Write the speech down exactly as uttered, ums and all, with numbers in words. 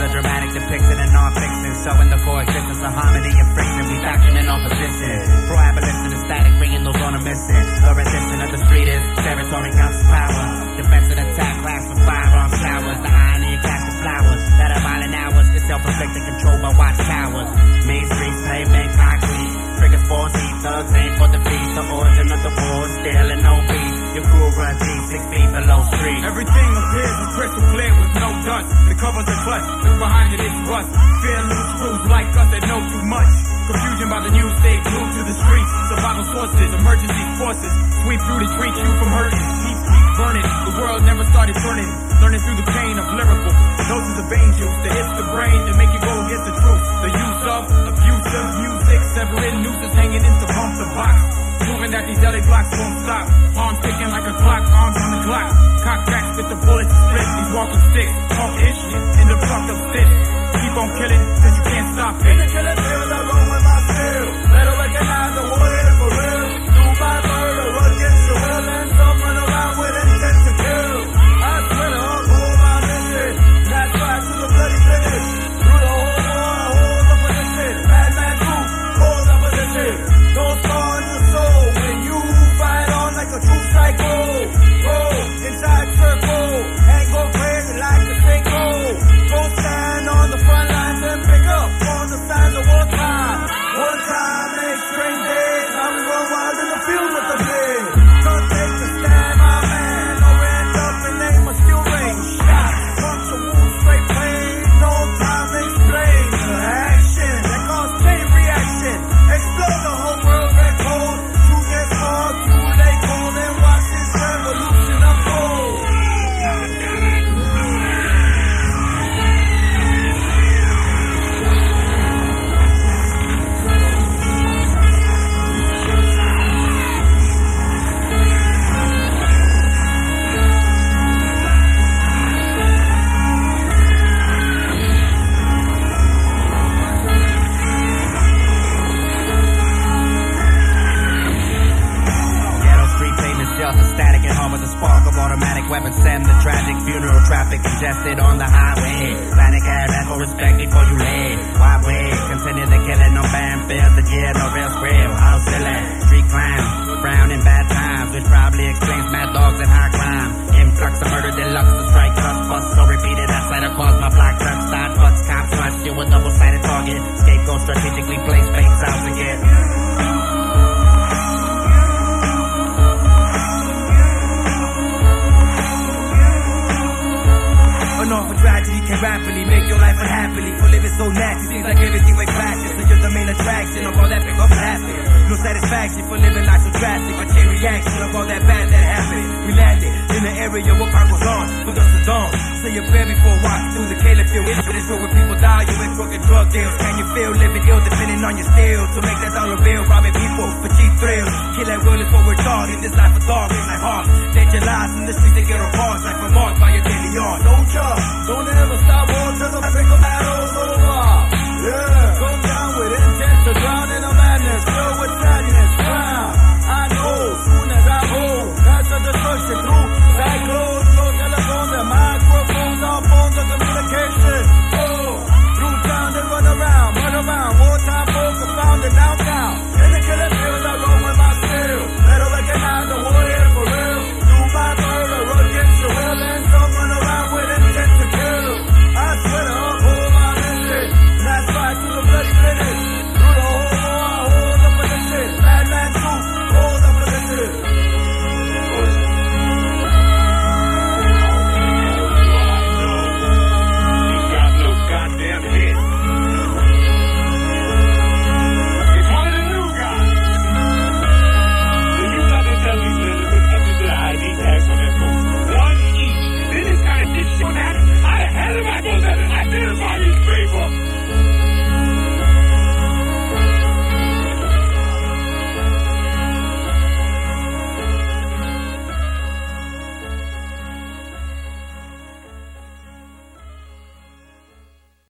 a dramatic depiction in non-fiction, showing the coexistence of harmony and friction. We faction in opposition, pro-abolition and static, bringing those on a mission. The rendition of the street is territory counts as power. Defense and attack, class with firearm showers. The irony of casting flowers that are violent hours is self-inflicted, controlled by watch towers. Main streets, pavement, concrete. Triggers for heat, thugs aim for defeat. The origin of the war, still in no beat. Your crew runs deep, six feet below street. Everything appears as crystal clear with no dust. The covers are clutch, look behind it, it's rust. Fear loose screws like us that know too much. Confusion by the news, stay glued to the streets. Survival sources, emergency forces sweep through to treat you from hurting. Keep, keep burning, the world never started burning. Learning through the pain of lyrical doses of vein juice that hits the brain to make you go against the truth. The use of abusive music, severing nooses hanging into bump the box. Proving that these L A blocks won't stop. Arms ticking like a clock, arms on the clock. Cock back, spit the bullets, split these walking sticks. Talk ish, in the fucked up stick. Keep on killing, cause you can't stop it. The killer feels alone with my skill. Better recognize the war here for real. Do my murder against the will and some run around with intent to kill. I swear to all who my mission. That's right to the bloody finish. Through the whole war, I hold up with the shit. Mad man truth, hold up with the shit. Don't scar in your soul when you fight on like a true psycho. Roll inside circle and go crazy like a sinkhole. Go stand on the front lines and pick up on the signs of wartime. One time makes strange days. Now we run wild in the field with the blade. Don't take a stand, my man, or end up in aim or skill range. Shot, punch a wound, straight pain. No time explain the action that cause chain reaction. Explode the whole world red cold. You get far too late cold and watch this revolution unfold. The static and home with a spark of automatic weapons. Send the tragic funeral traffic congested on the highway. Panic air, echo respect before you lay. Wide way, continue the killing on Banfield. The year, no real script. How silly, street clown, frown in bad times, which probably explains mad dogs and high crime. Influx of murder deluxe, the strike trust bust so repeated. That's how it caused my black truck start butts. Cops rush you a double-sided target. Scapegoat strategically placed fakes out to get. For tragedy can rapidly make your life unhappily. For living so nasty, seems like everything went classic. So you're the main attraction of all that pick up plastic. No satisfaction for living life so drastic. A chain reaction of all that bad that happened. We landed in the area where crime goes on. For the dawn, say your prayer before walking through the Caleb field. It's but it's where people die, you in crooked drug deals. Can you feel living ill depending on your steel? To make that dollar bill, robbing people for cheap thrills. Kill at will is what we're taught in this life of dogs, it's like hawks. Take your lives in the streets and get a pause. Like from Mars by